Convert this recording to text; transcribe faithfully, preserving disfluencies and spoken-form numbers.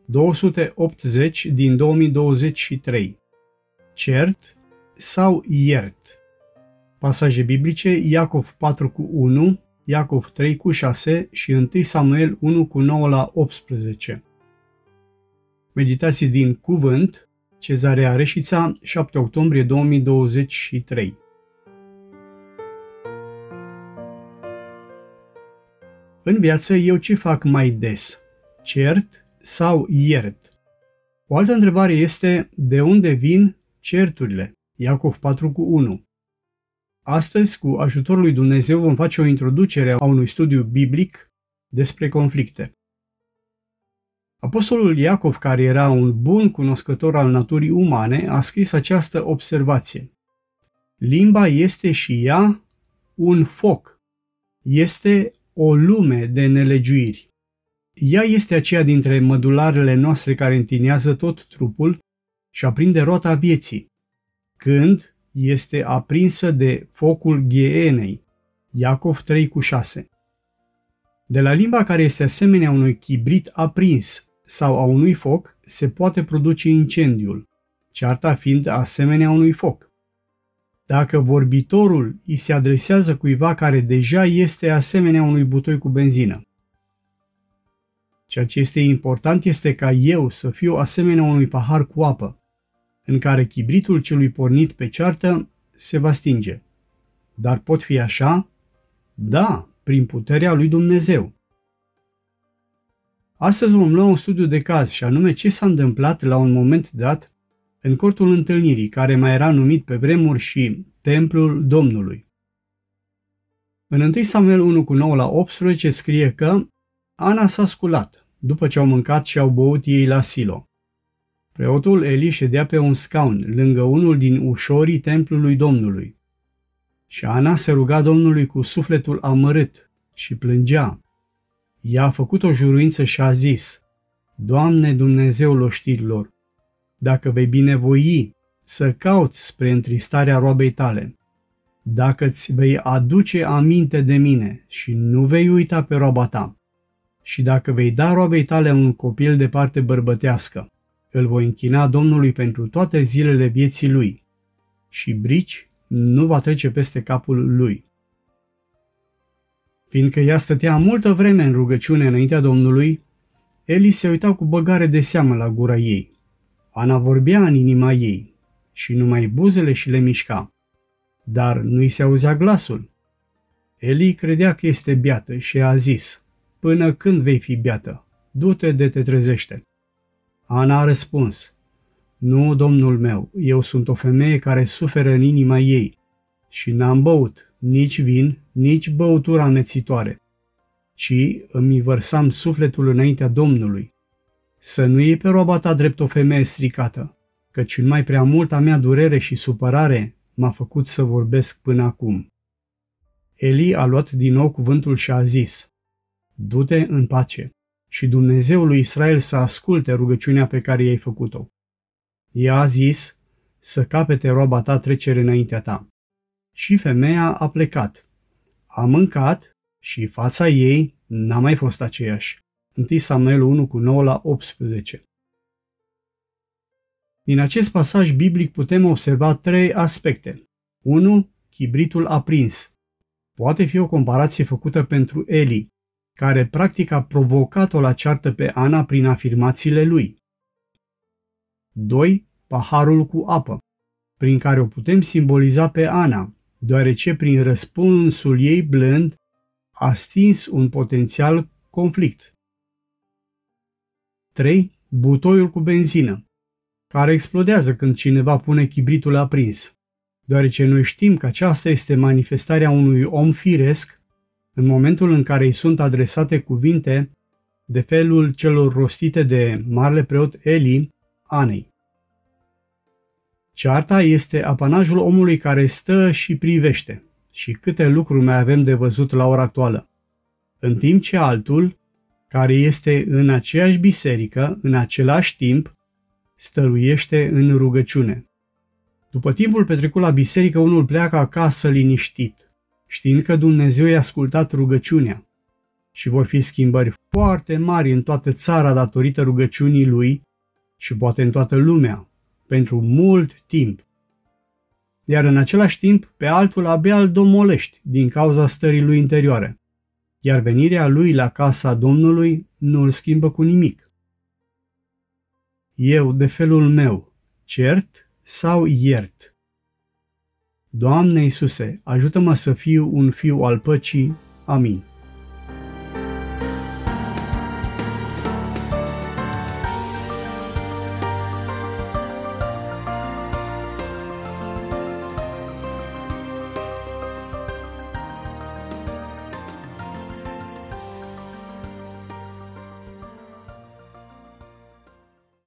două sute optzeci din două mii douăzeci și trei. Cert sau iert? Pasaje biblice: Iacov patru cu unu, Iacov trei cu șase și unu Samuel unu cu nouă la optsprezece. Meditații din Cuvânt, Cezarea Reșița, șapte octombrie două mii douăzeci și trei. În viață eu ce fac mai des? Cert sau iert? O altă întrebare este: de unde vin certurile? Iacov patru cu unu. Astăzi, cu ajutorul lui Dumnezeu, vom face o introducere a unui studiu biblic despre conflicte. Apostolul Iacov, care era un bun cunoscător al naturii umane, a scris această observație: limba este și ea un foc, este o lume de nelegiuiri. Ea este aceea dintre mădularele noastre care întinează tot trupul și aprinde roata vieții, când este aprinsă de focul ghienei. Iacov trei cu șase. De la limba care este asemenea unui chibrit aprins sau a unui foc se poate produce incendiul, cearta fiind asemenea unui foc. Dacă vorbitorul îi se adresează cuiva care deja este asemenea unui butoi cu benzină. Ceea ce este important este ca eu să fiu asemenea unui pahar cu apă, în care chibritul celui pornit pe ceartă se va stinge. Dar pot fi așa? Da, prin puterea lui Dumnezeu. Astăzi vom lua un studiu de caz, și anume ce s-a întâmplat la un moment dat în cortul întâlnirii, care mai era numit pe vremuri și Templul Domnului. În unu Samuel unu cu nouă la optsprezece scrie că Ana s-a sculat după ce au mâncat și au băut ei la Silo. Preotul Eli ședea pe un scaun lângă unul din ușorii templului Domnului. Și Ana se ruga Domnului cu sufletul amărât și plângea. Ea a făcut o juruință și a zis: Doamne Dumnezeul oștirilor, dacă vei binevoi să cauți spre întristarea roabei tale, dacă îți vei aduce aminte de mine și nu vei uita pe roaba ta, și dacă vei da roabei tale un copil de parte bărbătească, îl voi închina Domnului pentru toate zilele vieții lui și brici nu va trece peste capul lui. Fiindcă ea stătea multă vreme în rugăciune înaintea Domnului, Eli se uita cu băgare de seamă la gura ei. Ana vorbea în inima ei și numai buzele și le mișca, dar nu-i se auzea glasul. Eli credea că este beată și a zis: Până când vei fi beată? Du-te de te trezește. Ana a răspuns: Nu, domnul meu, eu sunt o femeie care suferă în inima ei și n-am băut nici vin, nici băutura amețitoare, ci îmi vărsam sufletul înaintea Domnului. Să nu iei pe roaba ta drept o femeie stricată, căci în mai prea multa mea durere și supărare m-a făcut să vorbesc până acum. Eli a luat din nou cuvântul și a zis: Du-te în pace și Dumnezeul lui Israel să asculte rugăciunea pe care i-ai făcut-o. Ea a zis: Să capete roaba ta trecere înaintea ta. Și femeia a plecat. A mâncat și fața ei n-a mai fost aceeași. unu Samuel unu cu nouă la optsprezece. Din acest pasaj biblic putem observa trei aspecte. unu. Chibritul aprins. Poate fi o comparație făcută pentru Eli, care practic a provocat-o la ceartă pe Ana prin afirmațiile lui. doi. Paharul cu apă, prin care o putem simboliza pe Ana, deoarece prin răspunsul ei blând a stins un potențial conflict. trei. Butoiul cu benzină, care explodează când cineva pune chibritul aprins, deoarece noi știm că aceasta este manifestarea unui om firesc în momentul în care îi sunt adresate cuvinte de felul celor rostite de marele preot Eli Anei. Cearta este apanajul omului care stă și privește, și câte lucruri mai avem de văzut la ora actuală, în timp ce altul, care este în aceeași biserică, în același timp, stăruiește în rugăciune. După timpul petrecut la biserică, unul pleacă acasă liniștit, știind că Dumnezeu i-a ascultat rugăciunea, și vor fi schimbări foarte mari în toată țara datorită rugăciunii lui și poate în toată lumea, pentru mult timp. Iar în același timp, pe altul abia îl domolești din cauza stării lui interioare, iar venirea lui la casa Domnului nu îl schimbă cu nimic. Eu, de felul meu, cert sau iert? Doamne Iisuse, ajută-mă să fiu un fiu al păcii. Amin.